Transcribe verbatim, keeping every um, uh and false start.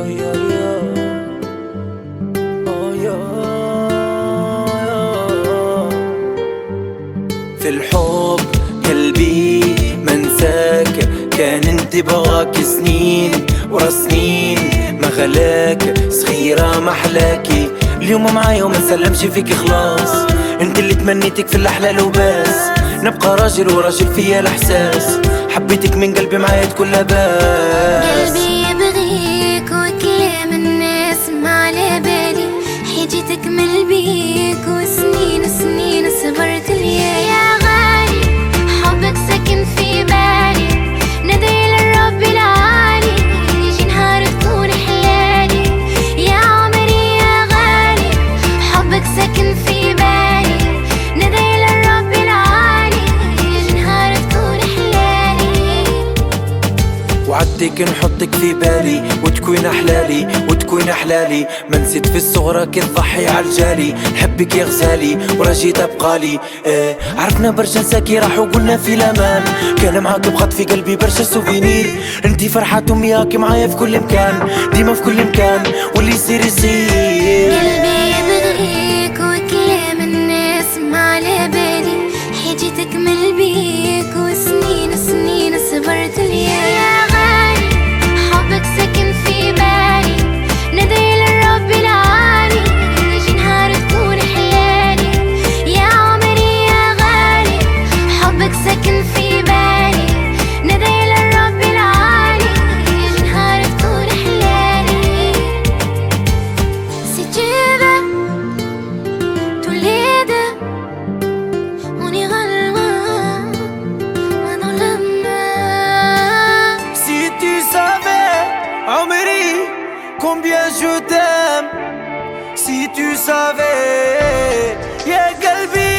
يا يا أوه يا. في الحب قلبي منساك، كان انت بغاك سنين ورا سنين ما غلاك، صغيرة محلاكي اليوم معايا وما نسلمش فيك خلاص. انت اللي تمنيتك في الاحلال وبس، نبقى راجل وراجل فيا الاحساس، حبيتك من قلبي معايا تكون لاباس. قلبي يبغيك وكلام الناس ما على بالي، حيجيتك من بيك وسنين سنين صبرت ليالي. يا غالي حبك ساكن في بالي، ندعي للرب العالي يجي نهار تكون حلالي. يا عمري يا غالي حبك ساكن في بالي، ندعي للرب العالي يجي نهار تكون حلالي. وعدتك نحطك في بالي وتكون احلالي وتكون احلالي، ما نسيت في الصغرى كي تضحي عالجالي، نحبك يا غزالي ورجيت ابقالي. ايه عرفنا برشا نساكي راح وقلنا في الامان، كان معاك بخط في قلبي برشا سوفينير. انتي فرحة امياك معايا في كل مكان، ديما في كل مكان واللي يصير يصير. قلبي يبغيك وكلام الناس ما على بالي، حيجيتك من بيك وسنين سنين صبرت ليالي. يا غالي حبك ساكن في بالي، ندعي للرب العالي يجي نهار تكون حلالي. يا عمري يا غالي حبك ساكن في بالي، ندعي للرب العالي يجي نهار تكون حلالي. Si tu veux tous les deux, on ira loin, main dans la main. Si tu savais عمري combien je t'aime, si tu savais يا قلبي